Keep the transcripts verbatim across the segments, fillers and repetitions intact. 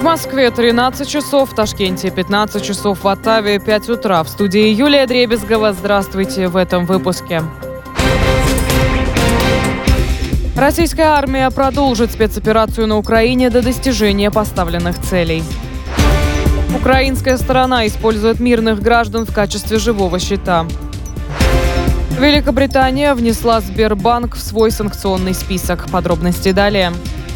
Москве тринадцать часов, в Ташкенте пятнадцать часов, в Оттаве пять утра. В студии Юлия Дребезгова. Здравствуйте в этом выпуске. Российская армия продолжит спецоперацию на Украине до достижения поставленных целей. Украинская сторона использует мирных граждан в качестве живого щита. Великобритания внесла Сбербанк в свой санкционный список. Подробности далее.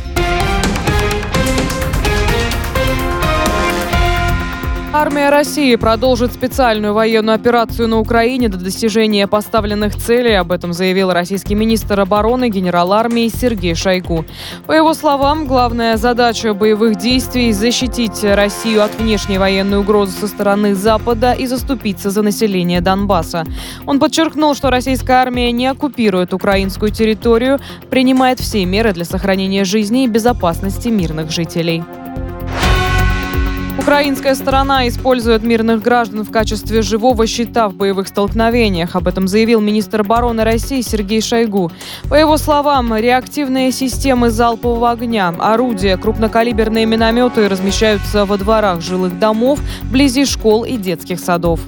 Армия России продолжит специальную военную операцию на Украине до достижения поставленных целей. Об этом заявил российский министр обороны генерал армии Сергей Шойгу. По его словам, главная задача боевых действий – защитить Россию от внешней военной угрозы со стороны Запада и заступиться за население Донбасса. Он подчеркнул, что российская армия не оккупирует украинскую территорию, принимает все меры для сохранения жизни и безопасности мирных жителей. Украинская сторона использует мирных граждан в качестве живого щита в боевых столкновениях. Об этом заявил министр обороны России Сергей Шойгу. По его словам, реактивные системы залпового огня, орудия, крупнокалиберные минометы размещаются во дворах жилых домов, вблизи школ и детских садов.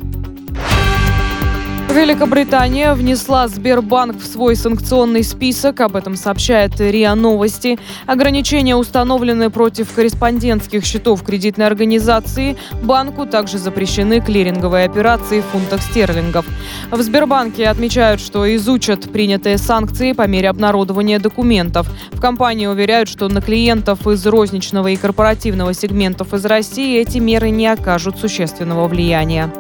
Великобритания внесла Сбербанк в свой санкционный список. Об этом сообщает РИА Новости. Ограничения установлены против корреспондентских счетов кредитной организации. Банку также запрещены клиринговые операции в фунтах стерлингов. В Сбербанке отмечают, что изучат принятые санкции по мере обнародования документов. В компании уверяют, что на клиентов из розничного и корпоративного сегментов из России эти меры не окажут существенного влияния.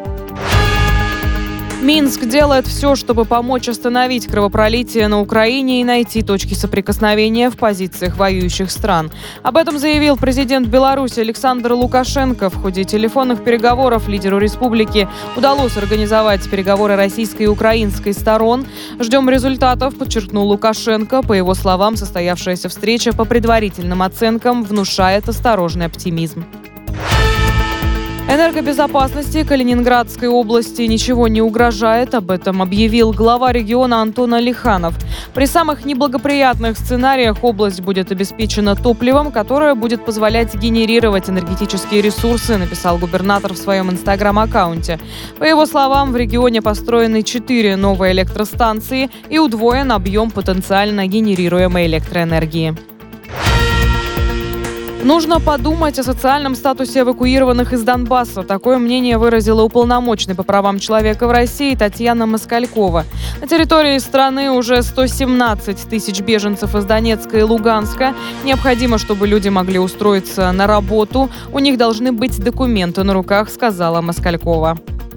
Минск делает все, чтобы помочь остановить кровопролитие на Украине и найти точки соприкосновения в позициях воюющих стран. Об этом заявил президент Беларуси Александр Лукашенко. В ходе телефонных переговоров лидеру республики удалось организовать переговоры российской и украинской сторон. «Ждем результатов», подчеркнул Лукашенко. По его словам, состоявшаяся встреча по предварительным оценкам внушает осторожный оптимизм. Энергобезопасности Калининградской области ничего не угрожает. Об этом объявил глава региона Антон Алиханов. При самых неблагоприятных сценариях область будет обеспечена топливом, которое будет позволять генерировать энергетические ресурсы, написал губернатор в своем инстаграм-аккаунте. По его словам, в регионе построены четыре новые электростанции и удвоен объем потенциально генерируемой электроэнергии. Нужно подумать о социальном статусе эвакуированных из Донбасса. Такое мнение выразила уполномоченный по правам человека в России Татьяна Москалькова. На территории страны уже сто семнадцать тысяч беженцев из Донецка и Луганска. Необходимо, чтобы люди могли устроиться на работу. У них должны быть документы на руках, сказала Москалькова.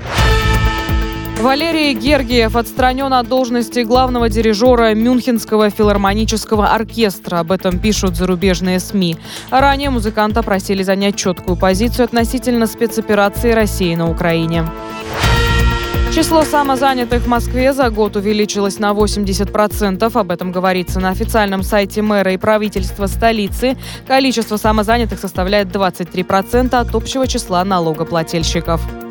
Валерий Гергиев отстранен от должности главного дирижера Мюнхенского филармонического оркестра. Об этом пишут зарубежные СМИ. Ранее музыканта просили занять четкую позицию относительно спецоперации России на Украине. Число самозанятых в Москве за год увеличилось на восемьдесят процентов. Об этом говорится на официальном сайте мэра и правительства столицы. Количество самозанятых составляет двадцать три процента от общего числа налогоплательщиков.